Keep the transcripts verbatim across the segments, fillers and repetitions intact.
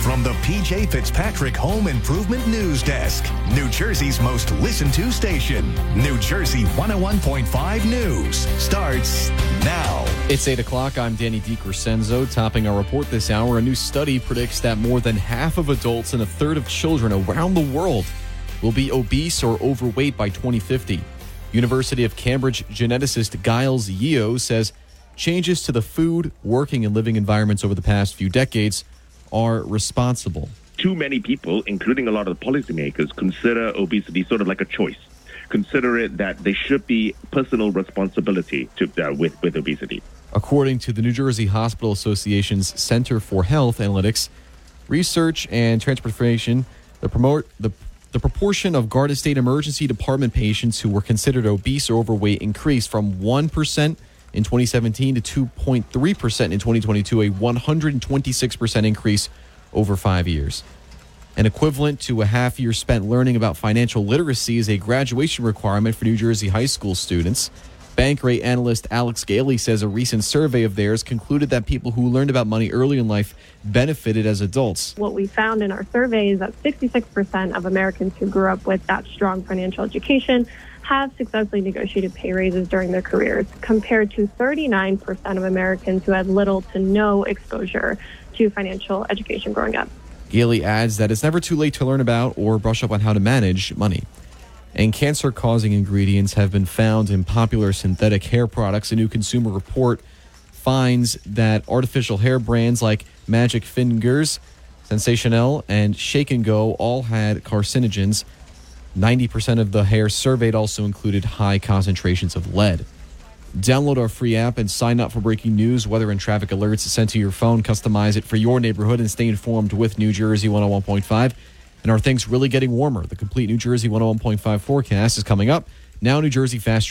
from the P J Fitzpatrick Home Improvement News Desk, New Jersey's most listened to station. New Jersey one oh one point five News starts now. It's eight o'clock. I'm Danny DiCrescenzo. Topping our report this hour, a new study predicts that more than half of adults and a third of children around the world will be obese or overweight by twenty fifty. University of Cambridge geneticist Giles Yeo says changes to the food, working, and living environments over the past few decades are responsible. Too many people, including a lot of the policymakers, consider obesity sort of like a choice. Consider it that there should be personal responsibility to uh, with, with obesity. According to the New Jersey Hospital Association's Center for Health Analytics, Research and Transportation, the promote the The proportion of Garda State Emergency Department patients who were considered obese or overweight increased from one percent in twenty seventeen to two point three percent in twenty twenty-two, a one hundred twenty-six percent increase over five years. An equivalent to a half year spent learning about financial literacy is a graduation requirement for New Jersey high school students. Bankrate analyst Alex Gailey says a recent survey of theirs concluded that people who learned about money early in life benefited as adults. What we found in our survey is that sixty-six percent of Americans who grew up with that strong financial education have successfully negotiated pay raises during their careers, compared to thirty-nine percent of Americans who had little to no exposure to financial education growing up. Gailey adds that it's never too late to learn about or brush up on how to manage money. And cancer-causing ingredients have been found in popular synthetic hair products. A new consumer report finds that artificial hair brands like Magic Fingers, Sensational, and Shake and Go all had carcinogens. ninety percent of the hair surveyed also included high concentrations of lead. Download our free app and sign up for breaking news, weather, and traffic alerts sent to your phone. Customize it for your neighborhood and stay informed with New Jersey one oh one point five. And are things really getting warmer? The complete New Jersey one oh one point five forecast is coming up. Now, New Jersey Fast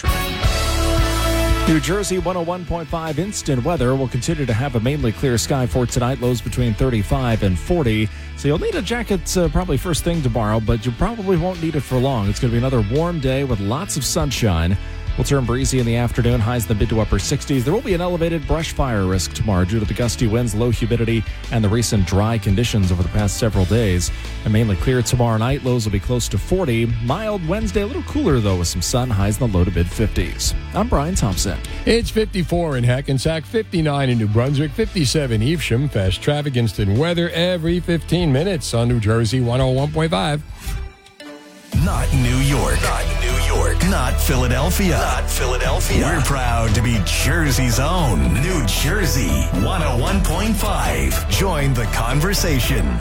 Track. New Jersey one oh one point five instant weather will continue to have a mainly clear sky for tonight. Lows between thirty-five and forty. So you'll need a jacket uh, probably first thing tomorrow, but you probably won't need it for long. It's going to be another warm day with lots of sunshine. Will turn breezy in the afternoon, highs in the mid to upper sixties. There will be an elevated brush fire risk tomorrow due to the gusty winds, low humidity, and the recent dry conditions over the past several days. And mainly clear tomorrow night. Lows will be close to forty. Mild Wednesday, a little cooler, though, with some sun, highs in the low to mid fifties. I'm Brian Thompson. It's fifty-four in Hackensack, fifty-nine in New Brunswick, fifty-seven Evesham. Fast traffic instant weather every fifteen minutes on New Jersey one oh one point five. Not New York. Not New York. Not Philadelphia. Not Philadelphia. We're proud to be Jersey's own New Jersey one oh one point five. Join the conversation.